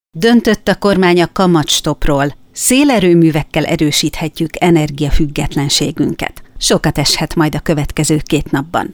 Döntött a kormány a kamatstoppról. Szélerőművekkel erősíthetjük energiafüggetlenségünket. Sokat eshet majd a következő 2 napban.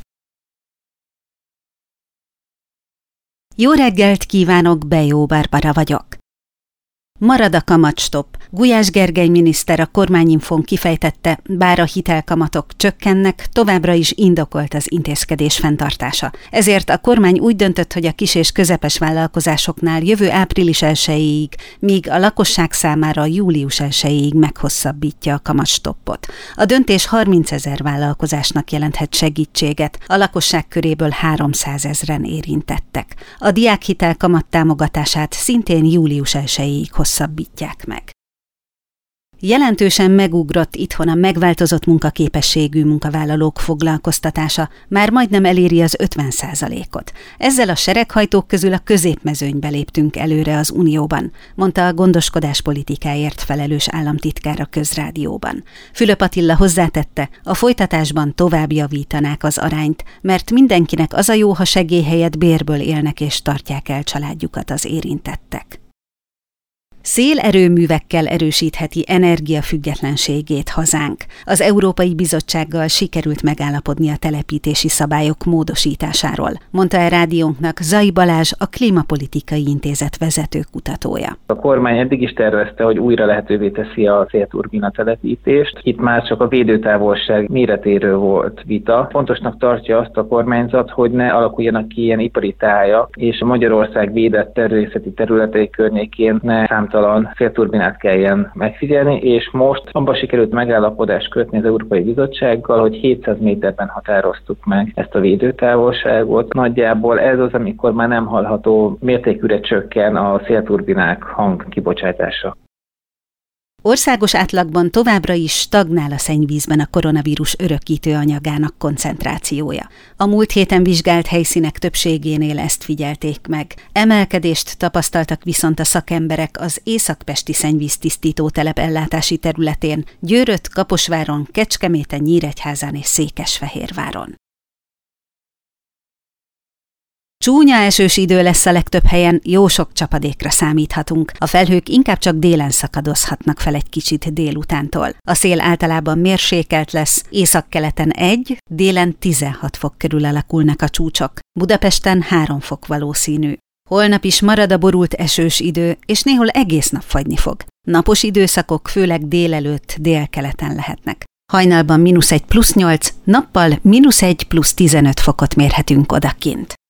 Jó reggelt kívánok, Bejó Barbara vagyok. Marad a kamatstopp. Gulyás Gergely miniszter a Kormányinfón kifejtette, bár a hitelkamatok csökkennek, továbbra is indokolt az intézkedés fenntartása. Ezért a kormány úgy döntött, hogy a kis és közepes vállalkozásoknál jövő április 1-ig, míg a lakosság számára július 1-ig meghosszabbítja a kamatstoppot. A döntés 30 000 vállalkozásnak jelenthet segítséget, a lakosság köréből 300 000-en érintettek. A diákhitel kamattámogatását szintén július 1-ig hosszabbítják meg. Jelentősen megugrott itthon a megváltozott munkaképességű munkavállalók foglalkoztatása, már majdnem eléri az 50%-ot. Ezzel a sereghajtók közül a középmezőnybe léptünk előre az Unióban, mondta a gondoskodáspolitikáért felelős államtitkár a Közrádióban. Fülöp Attila hozzátette, a folytatásban tovább javítanák az arányt, mert mindenkinek az a jó, ha segély helyett bérből élnek és tartják el családjukat az érintettek. Szélerőművekkel erősítheti energiafüggetlenségét hazánk. Az Európai Bizottsággal sikerült megállapodni a telepítési szabályok módosításáról, mondta el rádiónknak Zay Balázs, a Klímapolitikai Intézet vezető kutatója. A kormány eddig is tervezte, hogy újra lehetővé teszi a szélturbina telepítést. Itt már csak a védőtávolság méretéről volt vita. Fontosnak tartja azt a kormányzat, hogy ne alakuljanak ki ilyen ipari tájak, és a Magyarország védett természeti területei környékén ne számtalan szélturbinát kelljen megfigyelni, és most abban sikerült megállapodást kötni az Európai Bizottsággal, hogy 700 méterben határoztuk meg ezt a védőtávolságot. Nagyjából ez az, amikor már nem hallható mértékűre csökken a szélturbinák hangkibocsátása. Országos átlagban továbbra is stagnál a szennyvízben a koronavírus örökítő anyagának koncentrációja. A múlt héten vizsgált helyszínek többségénél ezt figyelték meg. Emelkedést tapasztaltak viszont a szakemberek az északpesti szennyvíztisztító telep ellátási területén, Győrött, Kaposváron, Kecskeméten, Nyíregyházán és Székesfehérváron. Csúnya esős idő lesz a legtöbb helyen, jó sok csapadékra számíthatunk. A felhők inkább csak délen szakadozhatnak fel egy kicsit délutántól. A szél általában mérsékelt lesz, északkeleten 1, délen 16 fok körül alakulnak a csúcsok. Budapesten 3 fok valószínű. Holnap is marad a borult esős idő, és néhol egész nap fagyni fog. Napos időszakok főleg délelőtt délkeleten lehetnek. Hajnalban -1 + 8, nappal -1 + 15 fokot mérhetünk odakint.